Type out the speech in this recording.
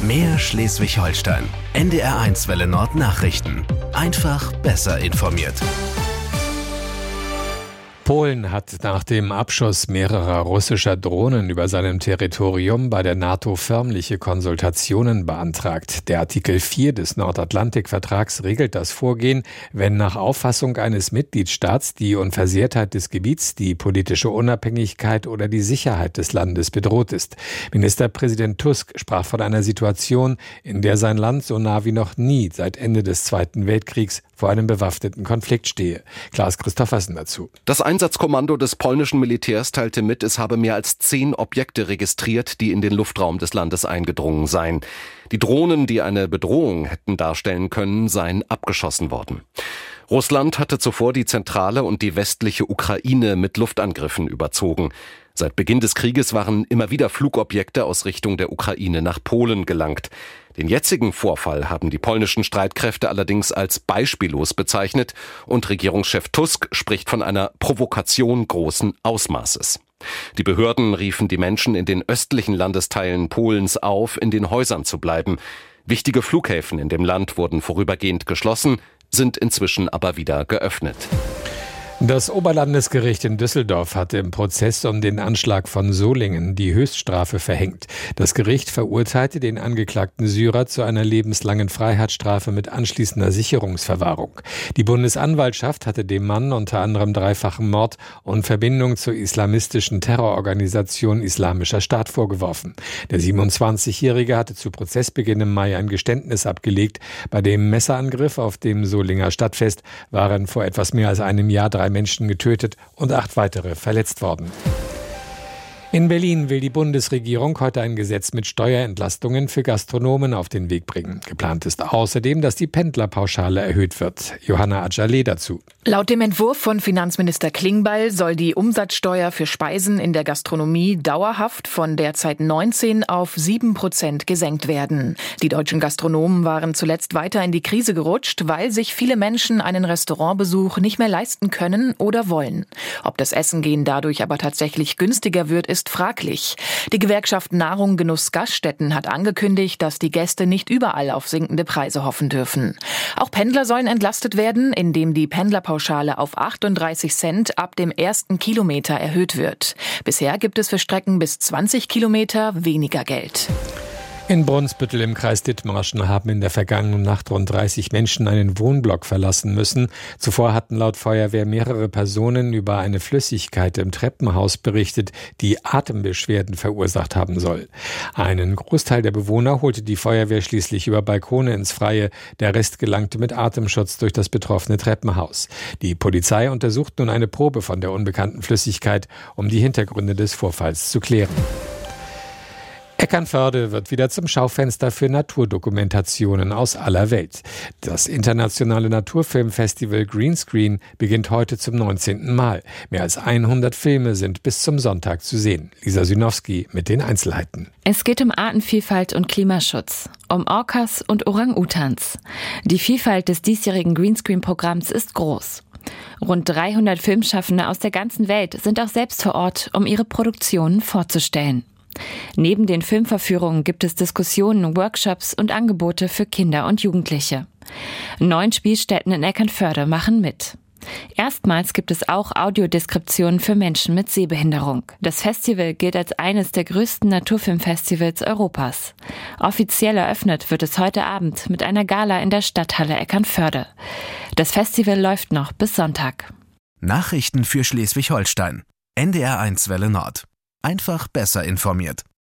Mehr Schleswig-Holstein. NDR1 Welle Nord Nachrichten. Einfach besser informiert. Polen hat nach dem Abschuss mehrerer russischer Drohnen über seinem Territorium bei der NATO förmliche Konsultationen beantragt. Der Artikel 4 des Nordatlantikvertrags regelt das Vorgehen, wenn nach Auffassung eines Mitgliedstaats die Unversehrtheit des Gebiets, die politische Unabhängigkeit oder die Sicherheit des Landes bedroht ist. Ministerpräsident Tusk sprach von einer Situation, in der sein Land so nah wie noch nie seit Ende des Zweiten Weltkriegs vor einem bewaffneten Konflikt stehe. Klaas Christoffersen dazu. Das Einsatzkommando des polnischen Militärs teilte mit, es habe mehr als 10 Objekte registriert, die in den Luftraum des Landes eingedrungen seien. Die Drohnen, die eine Bedrohung hätten darstellen können, seien abgeschossen worden. Russland hatte zuvor die zentrale und die westliche Ukraine mit Luftangriffen überzogen. Seit Beginn des Krieges waren immer wieder Flugobjekte aus Richtung der Ukraine nach Polen gelangt. Den jetzigen Vorfall haben die polnischen Streitkräfte allerdings als beispiellos bezeichnet und Regierungschef Tusk spricht von einer Provokation großen Ausmaßes. Die Behörden riefen die Menschen in den östlichen Landesteilen Polens auf, in den Häusern zu bleiben. Wichtige Flughäfen in dem Land wurden vorübergehend geschlossen, sind inzwischen aber wieder geöffnet. Das Oberlandesgericht in Düsseldorf hat im Prozess um den Anschlag von Solingen die Höchststrafe verhängt. Das Gericht verurteilte den angeklagten Syrer zu einer lebenslangen Freiheitsstrafe mit anschließender Sicherungsverwahrung. Die Bundesanwaltschaft hatte dem Mann unter anderem dreifachen Mord und Verbindung zur islamistischen Terrororganisation Islamischer Staat vorgeworfen. Der 27-Jährige hatte zu Prozessbeginn im Mai ein Geständnis abgelegt. Bei dem Messerangriff auf dem Solinger Stadtfest waren vor etwas mehr als einem Jahr 3 Menschen getötet und 8 weitere verletzt worden. In Berlin will die Bundesregierung heute ein Gesetz mit Steuerentlastungen für Gastronomen auf den Weg bringen. Geplant ist außerdem, dass die Pendlerpauschale erhöht wird. Johanna Adjaleh dazu. Laut dem Entwurf von Finanzminister Klingbeil soll die Umsatzsteuer für Speisen in der Gastronomie dauerhaft von derzeit 19 auf 7% gesenkt werden. Die deutschen Gastronomen waren zuletzt weiter in die Krise gerutscht, weil sich viele Menschen einen Restaurantbesuch nicht mehr leisten können oder wollen. Ob das Essengehen dadurch aber tatsächlich günstiger wird, ist fraglich. Die Gewerkschaft Nahrung Genuss Gaststätten hat angekündigt, dass die Gäste nicht überall auf sinkende Preise hoffen dürfen. Auch Pendler sollen entlastet werden, indem die Pendlerpauschale auf 38 Cent ab dem ersten Kilometer erhöht wird. Bisher gibt es für Strecken bis 20 Kilometer weniger Geld. In Brunsbüttel im Kreis Dithmarschen haben in der vergangenen Nacht rund 30 Menschen einen Wohnblock verlassen müssen. Zuvor hatten laut Feuerwehr mehrere Personen über eine Flüssigkeit im Treppenhaus berichtet, die Atembeschwerden verursacht haben soll. Einen Großteil der Bewohner holte die Feuerwehr schließlich über Balkone ins Freie. Der Rest gelangte mit Atemschutz durch das betroffene Treppenhaus. Die Polizei untersucht nun eine Probe von der unbekannten Flüssigkeit, um die Hintergründe des Vorfalls zu klären. Eckernförde wird wieder zum Schaufenster für Naturdokumentationen aus aller Welt. Das internationale Naturfilmfestival Greenscreen beginnt heute zum 19. Mal. Mehr als 100 Filme sind bis zum Sonntag zu sehen. Lisa Synowski mit den Einzelheiten. Es geht um Artenvielfalt und Klimaschutz, um Orcas und Orang-Utans. Die Vielfalt des diesjährigen Greenscreen-Programms ist groß. Rund 300 Filmschaffende aus der ganzen Welt sind auch selbst vor Ort, um ihre Produktionen vorzustellen. Neben den Filmverführungen gibt es Diskussionen, Workshops und Angebote für Kinder und Jugendliche. 9 Spielstätten in Eckernförde machen mit. Erstmals gibt es auch Audiodeskriptionen für Menschen mit Sehbehinderung. Das Festival gilt als eines der größten Naturfilmfestivals Europas. Offiziell eröffnet wird es heute Abend mit einer Gala in der Stadthalle Eckernförde. Das Festival läuft noch bis Sonntag. Nachrichten für Schleswig-Holstein. NDR1 Welle Nord. Einfach besser informiert.